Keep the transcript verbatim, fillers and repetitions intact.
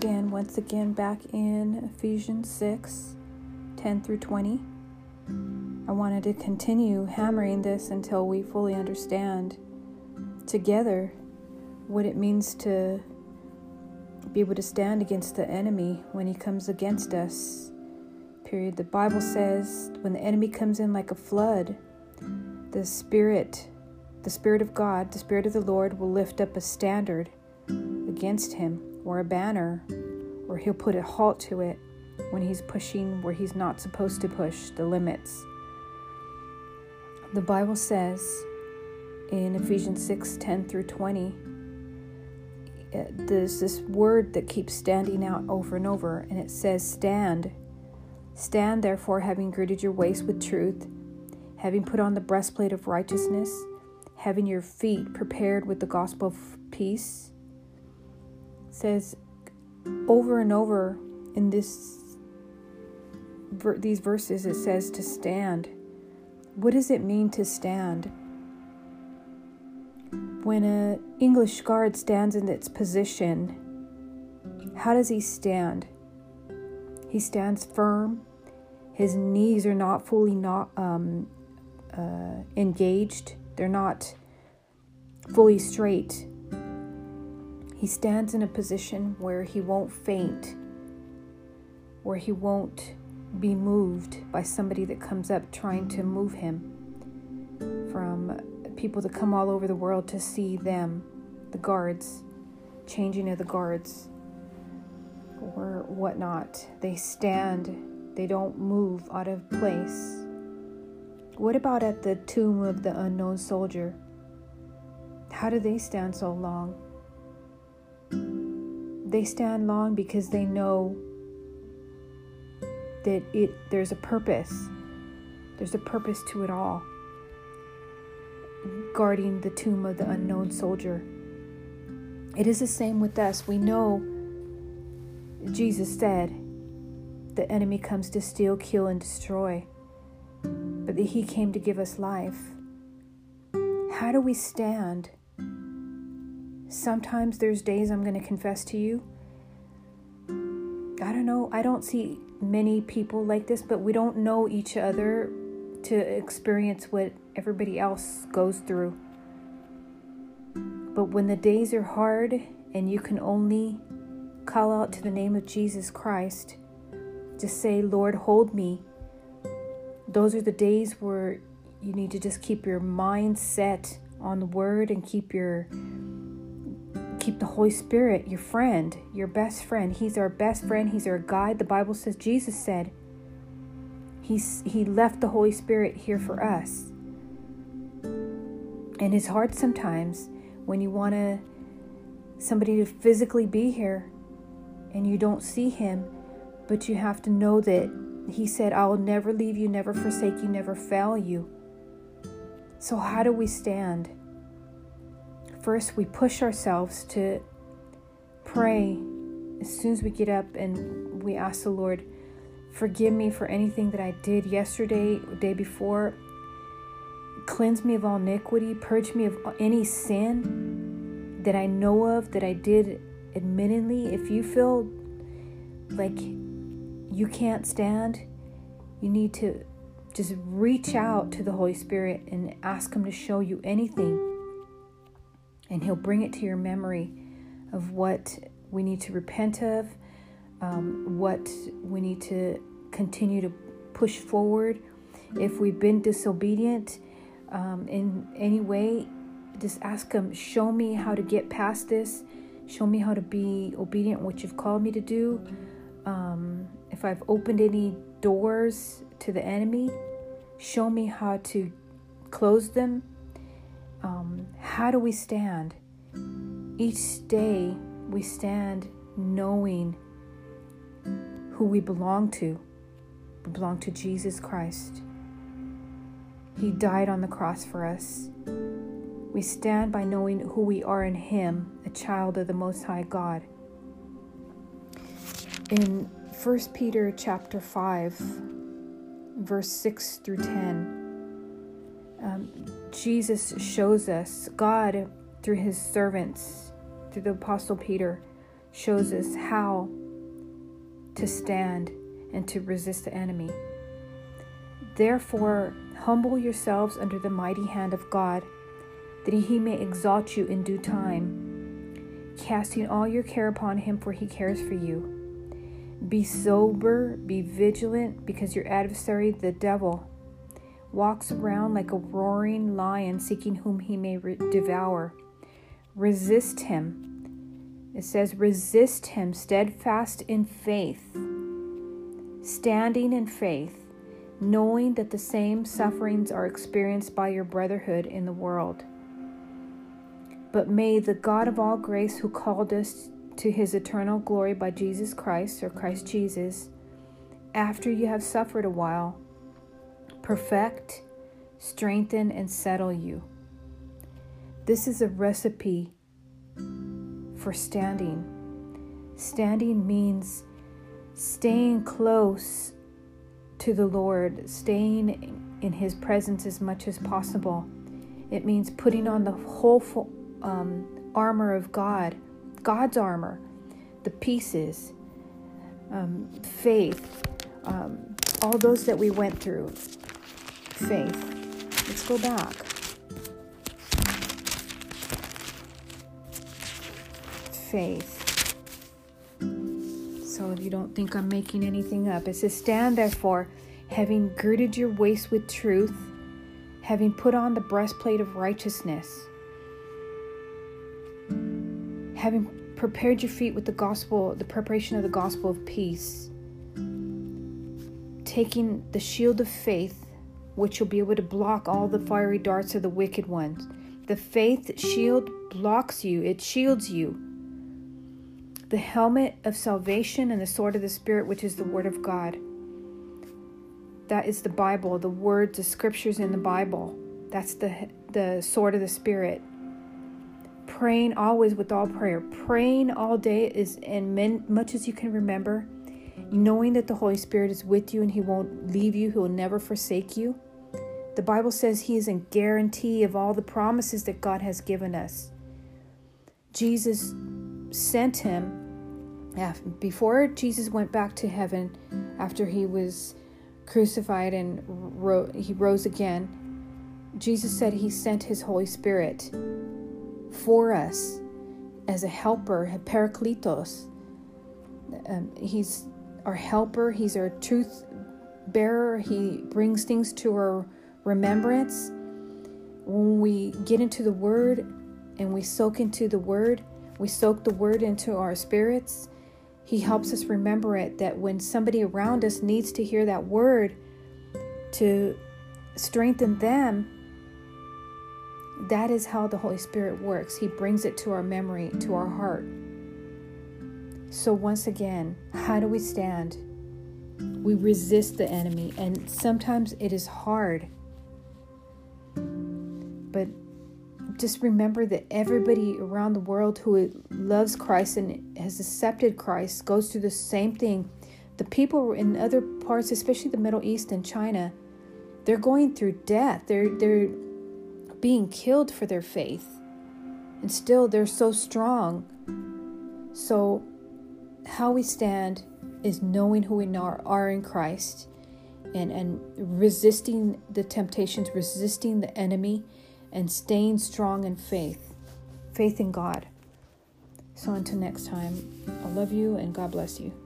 again, once again, back in Ephesians six, ten through twenty. I wanted to continue hammering this until we fully understand together what it means to be able to stand against the enemy when he comes against us. Period. The Bible says when the enemy comes in like a flood, the Spirit, the Spirit of God, the Spirit of the Lord will lift up a standard against him, or a banner, or he'll put a halt to it when he's pushing where he's not supposed to push, the limits. The Bible says in Ephesians six, ten through twenty, there's this word that keeps standing out over and over, and it says stand. Stand therefore, having girded your waist with truth, having put on the breastplate of righteousness, having your feet prepared with the gospel of peace. It says over and over in this these verses, it says to stand. What does it mean to stand? When an English guard stands in its position, how does he stand? He stands firm. His knees are not fully not um, uh, engaged. They're not fully straight. He stands in a position where he won't faint, where he won't be moved by somebody that comes up trying to move him, from people that come all over the world to see them, the guards, changing of the guards, or whatnot. They stand, they don't move out of place. What about at the tomb of the unknown soldier? How do they stand so long? They stand long because they know that it there's a purpose. There's a purpose to it all. Guarding the tomb of the unknown soldier. It is the same with us. We know Jesus said the enemy comes to steal, kill, and destroy, but that he came to give us life. How do we stand? Sometimes there's days, I'm going to confess to you, I don't know, I don't see many people like this, but we don't know each other to experience what everybody else goes through. But when the days are hard and you can only call out to the name of Jesus Christ, just say, Lord, hold me. Those are the days where you need to just keep your mind set on the word and keep your keep the Holy Spirit, your friend, your best friend. He's our best friend. He's our guide. The Bible says, Jesus said, He's, he left the Holy Spirit here for us. And it's hard sometimes when you want to somebody to physically be here and you don't see him, but you have to know that he said, I will never leave you, never forsake you, never fail you. So how do we stand? First, we push ourselves to pray as soon as we get up, and we ask the Lord, forgive me for anything that I did yesterday, the day before. Cleanse me of all iniquity. Purge me of any sin that I know of, that I did admittedly. If you feel like you can't stand, you need to just reach out to the Holy Spirit and ask him to show you anything. And he'll bring it to your memory of what we need to repent of, um, what we need to continue to push forward. If we've been disobedient um, in any way, just ask him, show me how to get past this. Show me how to be obedient, what you've called me to do. Um, if I've opened any doors to the enemy, show me how to close them. Um, how do we stand? Each day we stand knowing who we belong to. We belong to Jesus Christ. He died on the cross for us. We stand by knowing who we are in him, a child of the Most High God. In First Peter chapter five, verse six through ten, um, Jesus shows us, God, through his servants, through the Apostle Peter, shows us how to stand and to resist the enemy. Therefore, humble yourselves under the mighty hand of God, that he may exalt you in due time, casting all your care upon him, for he cares for you. Be sober, be vigilant, because your adversary, the devil, walks around like a roaring lion, seeking whom he may re- devour. Resist him. It says, resist him, steadfast in faith, standing in faith, knowing that the same sufferings are experienced by your brotherhood in the world. But may the God of all grace, who called us to his eternal glory by Jesus Christ, or Christ Jesus, after you have suffered a while, perfect, strengthen, and settle you. This is a recipe for standing. Standing means staying close to the Lord, staying in his presence as much as possible. It means putting on the whole um, armor of God, God's armor, the pieces, um, faith, um, all those that we went through. Faith. Let's go back. Faith. So if you don't think I'm making anything up, it says, stand therefore, having girded your waist with truth, having put on the breastplate of righteousness, having prepared your feet with the gospel, the preparation of the gospel of peace, taking the shield of faith, which will be able to block all the fiery darts of the wicked ones. The faith shield blocks you, it shields you. The helmet of salvation and the sword of the Spirit, which is the word of God. That is the Bible, the words, the scriptures in the Bible. That's the the sword of the Spirit. Praying always with all prayer. Praying all day is, and men, much as you can remember, knowing that the Holy Spirit is with you and he won't leave you, he will never forsake you. The Bible says he is a guarantee of all the promises that God has given us. Jesus sent him, before Jesus went back to heaven, after he was crucified and ro- he rose again, Jesus said he sent his Holy Spirit for us as a helper, a parakletos. Um, he's our helper. He's our truth bearer. He brings things to our remembrance. When we get into the Word and we soak into the Word, we soak the Word into our spirits. He helps us remember it, that when somebody around us needs to hear that Word to strengthen them, that is how the Holy Spirit works. He brings it to our memory, to our heart. So once again, how do we stand? We resist the enemy, and sometimes it is hard. But just remember that everybody around the world who loves Christ and has accepted Christ goes through the same thing. The people in other parts, especially the Middle East and China, they're going through death. They're they're being killed for their faith. And still they're so strong. So how we stand is knowing who we are, are in Christ, and, and resisting the temptations, resisting the enemy, and staying strong in faith, faith in God. So until next time, I love you and God bless you.